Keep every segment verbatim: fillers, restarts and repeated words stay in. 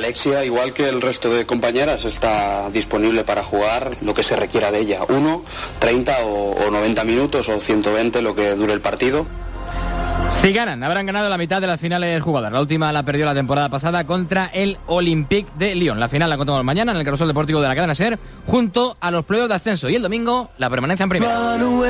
Alexia, igual que el resto de compañeras, está disponible para jugar lo que se requiera de ella. Uno, treinta o, o noventa minutos o ciento veinte, lo que dure el partido. Si ganan, habrán ganado la mitad de las finales jugadas. La última la perdió la temporada pasada contra el Olympique de Lyon. La final la contamos mañana en el Carrusel Deportivo de la cadena SER, junto a los playoffs de ascenso. Y el domingo, la permanencia en primera.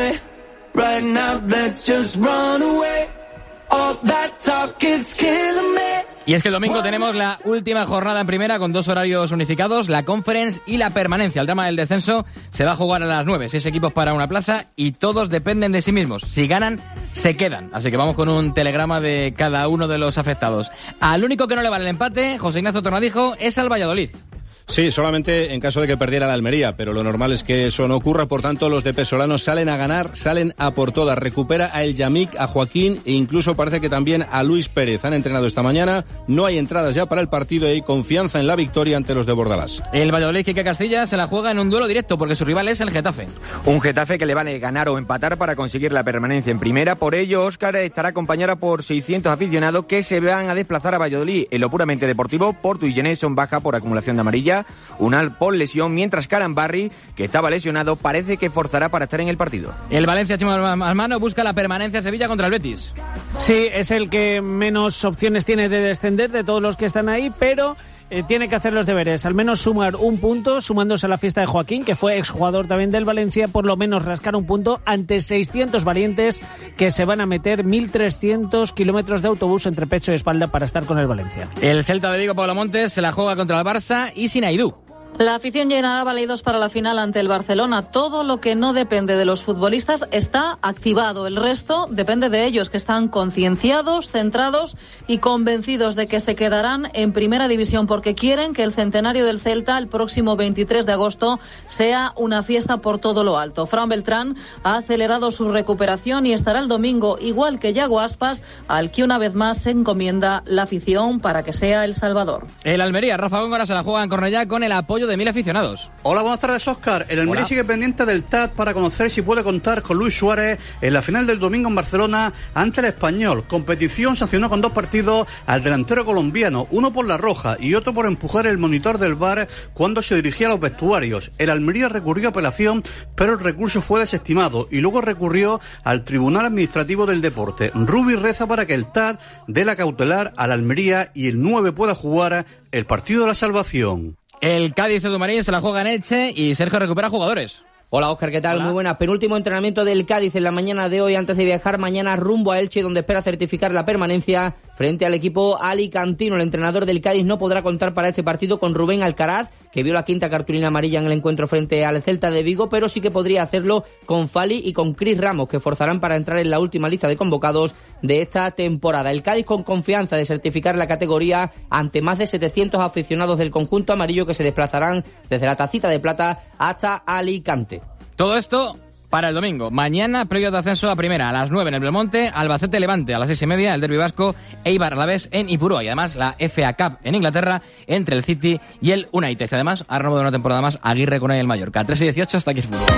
Right now, let's just run away. All that talk is killing me. Y es que el domingo tenemos la última jornada en primera con dos horarios unificados, la Conference y la permanencia. El drama del descenso se va a jugar a las nueve, seis equipos para una plaza y todos dependen de sí mismos. Si ganan, se quedan. Así que vamos con un telegrama de cada uno de los afectados. Al único que no le vale el empate, José Ignacio Tornadijo, es al Valladolid. Sí, solamente en caso de que perdiera la Almería, pero lo normal es que eso no ocurra. Por tanto, los de Pesolano salen a ganar, salen a por todas. Recupera a El Yamik, a Joaquín e incluso parece que también a Luis Pérez. Han entrenado esta mañana, no hay entradas ya para el partido y hay confianza en la victoria ante los de Bordalás. El Valladolid, Quique Castilla, se la juega en un duelo directo porque su rival es el Getafe. Un Getafe que le vale ganar o empatar para conseguir la permanencia en primera. Por ello, Óscar estará acompañada por seiscientos aficionados que se van a desplazar a Valladolid. En lo puramente deportivo, Portu y Geneson baja por acumulación de amarilla. Unal por lesión, mientras Carambarri, que estaba lesionado, parece que forzará para estar en el partido. El Valencia Chimo Almano busca la permanencia Sevilla contra el Betis. Sí, es el que menos opciones tiene de descender de todos los que están ahí, pero eh, tiene que hacer los deberes, al menos sumar un punto, sumándose a la fiesta de Joaquín, que fue exjugador también del Valencia, por lo menos rascar un punto ante seiscientos valientes que se van a meter mil trescientos kilómetros de autobús entre pecho y espalda para estar con el Valencia. El Celta de Vigo, Pablo Montes, se la juega contra el Barça y sin Aidú. La afición llenará Baleidos para la final ante el Barcelona. Todo lo que no depende de los futbolistas está activado. El resto depende de ellos, que están concienciados, centrados y convencidos de que se quedarán en primera división porque quieren que el centenario del Celta el próximo veintitrés de agosto sea una fiesta por todo lo alto. Fran Beltrán ha acelerado su recuperación y estará el domingo, igual que Yago Aspas, al que una vez más se encomienda la afición para que sea el salvador. El Almería, Rafa Góngora, se la juega en Cornellá con el apoyo de mil aficionados. Hola, buenas tardes, Óscar. El Almería Hola. sigue pendiente del T A D para conocer si puede contar con Luis Suárez en la final del domingo en Barcelona ante el Español. Competición sancionó con dos partidos al delantero colombiano, uno por la roja y otro por empujar el monitor del V A R cuando se dirigía a los vestuarios. El Almería recurrió a apelación, pero el recurso fue desestimado y luego recurrió al Tribunal Administrativo del Deporte. Rubi reza para que el T A D dé la cautelar al Almería y el nueve pueda jugar el partido de la salvación. El Cádiz Edu Marín se la juega en Elche y Sergio recupera jugadores. Hola, Óscar, ¿qué tal? Hola. Muy buenas. Penúltimo entrenamiento del Cádiz en la mañana de hoy antes de viajar mañana rumbo a Elche, donde espera certificar la permanencia frente al equipo alicantino. El entrenador del Cádiz no podrá contar para este partido con Rubén Alcaraz, que vio la quinta cartulina amarilla en el encuentro frente al Celta de Vigo, pero sí que podría hacerlo con Fali y con Cris Ramos, que forzarán para entrar en la última lista de convocados de esta temporada. El Cádiz con confianza de certificar la categoría ante más de setecientos aficionados del conjunto amarillo que se desplazarán desde la Tacita de Plata hasta Alicante. Todo esto para el domingo. Mañana, previo de ascenso a primera, a las nueve en el Belmonte, Albacete Levante, a las seis y media, el derbi vasco, Eibar Alavés en Ipurúa. Y además la F A Cup en Inglaterra entre el City y el United. Además, ha renovado una temporada más Aguirre con el Mallorca. tres y dieciocho, hasta aquí el fútbol.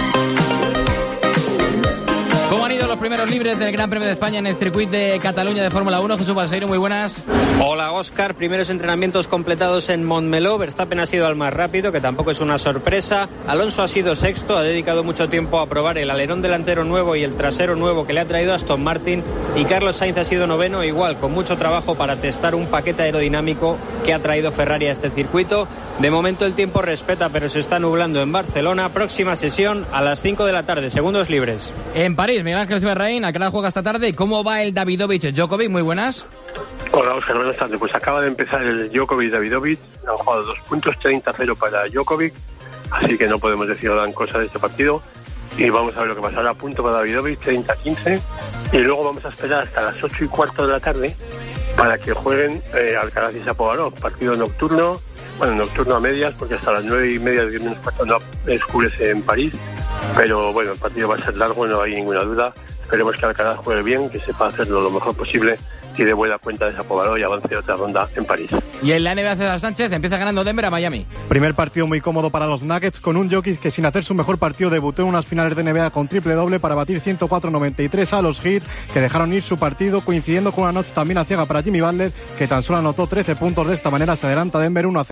¿Cómo han ido los primeros libres del Gran Premio de España en el circuito de Cataluña de Fórmula uno? Jesús Balseiro, muy buenas. Hola, Óscar. Primeros entrenamientos completados en Montmeló. Verstappen ha sido el más rápido, que tampoco es una sorpresa. Alonso ha sido sexto, ha dedicado mucho tiempo a probar el alerón delantero nuevo y el trasero nuevo que le ha traído Aston Martin. Y Carlos Sainz ha sido noveno, igual, con mucho trabajo para testar un paquete aerodinámico que ha traído Ferrari a este circuito. De momento el tiempo respeta, pero se está nublando en Barcelona. Próxima sesión a las cinco de la tarde, segundos libres. En París, Miguel Ángel Ciberraín, ¿a qué hora juega esta tarde? ¿Y cómo va el Davidovich-Djokovic? Muy buenas. Hola, Óscar, buenas tardes. Pues acaba de empezar el Djokovic-Davidovich. Han jugado dos puntos, treinta a cero para Djokovic, así que no podemos decir gran cosa de este partido. Y vamos a ver lo que pasará. Punto para Davidovich, treinta a quince. Y luego vamos a esperar hasta las ocho y cuarto de la tarde para que jueguen eh, Alcaraz y Shapovalov. Partido nocturno, bueno, nocturno a medias, porque hasta las nueve y media, diez menos cuarto no oscurece en París. Pero bueno, el partido va a ser largo, no hay ninguna duda. Esperemos que Alcaraz juegue bien, que sepa hacerlo lo mejor posible y dé buena cuenta de Shapovalov y avance otra ronda en París. Y en la N B A, César Sánchez empieza ganando Denver a Miami. Primer partido muy cómodo para los Nuggets, con un Jokic que sin hacer su mejor partido debutó en unas finales de N B A con triple doble para batir ciento cuatro noventa y tres a los Heat, que dejaron ir su partido, coincidiendo con una noche también aciaga para Jimmy Butler, que tan solo anotó trece puntos. De esta manera se adelanta Denver uno a cero.